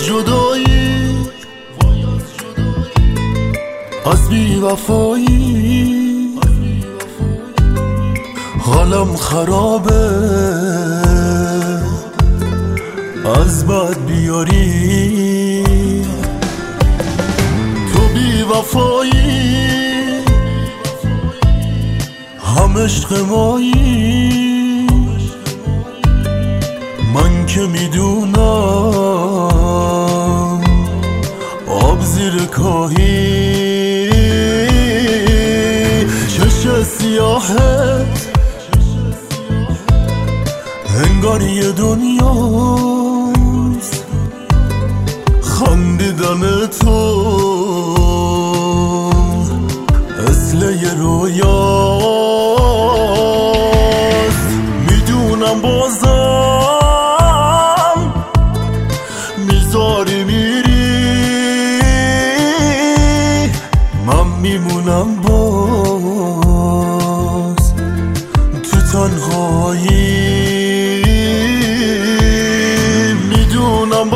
جدایی، از بی‌وفایی، حالم خرابه از بد بیاری. تو بی‌وفایی هم عشق مایی، من که میدونم آب زیر کاهی. چش سیاهت انگار یه دنیاست، خندیدن تو مثل یه رویاست. میدونم بازم میذاری میری، من میمونم باز تو تنهایی. میدونم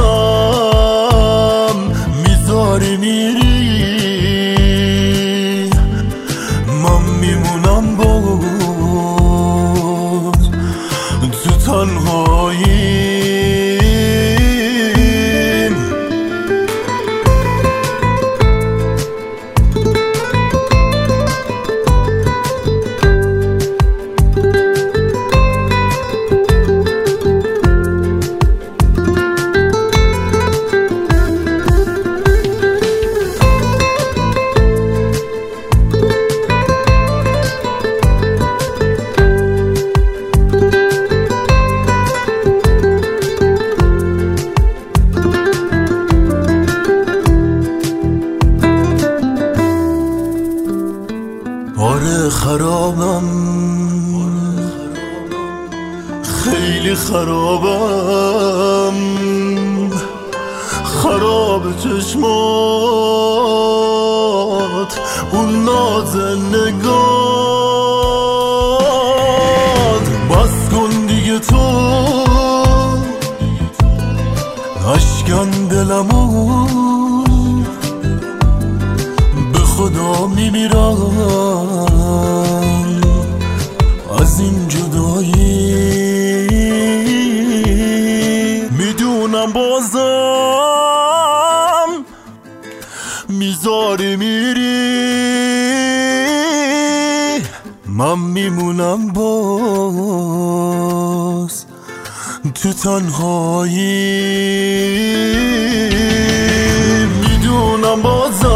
بازم میذاری میری، من میمونم باز تو تنهایی. آره خرابم، خیلی خرابم، خراب چشمات، اون ناز نگات. بس کن دیگه تو، اشکن دلمو به خدا میمیرم از این جدایی. میدونم بازم میذاری میری، من میمونم باز تو تنهایی. میدونم بازم